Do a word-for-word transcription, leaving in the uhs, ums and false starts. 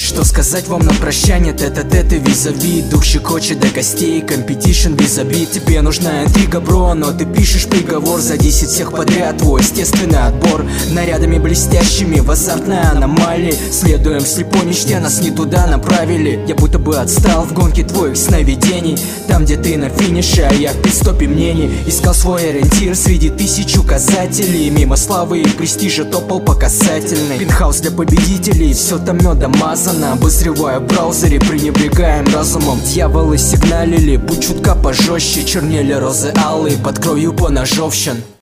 Что сказать вам на прощание, тет-а-тет и визави. Дух щекочет до костей, компетишн визаби. Тебе нужна интрига, бро, но ты пишешь приговор за десять всех подряд. Твой естественный отбор нарядами блестящими в азартной аномалии. Следуем слепой мечте, нас не туда направили. Я будто бы отстал в гонке твоих сновидений. Там, где ты на финише, а я в пидстопе мнений. Искал свой ориентир среди тысяч указателей. Мимо славы и престижа топал по касательной. Пентхаус для победителей, все там медом мазано. Обозревая в браузере, пренебрегаем разумом. Дьяволы сигналили, будь чутка пожестче. Чернели розы алые под кровью поножовщин.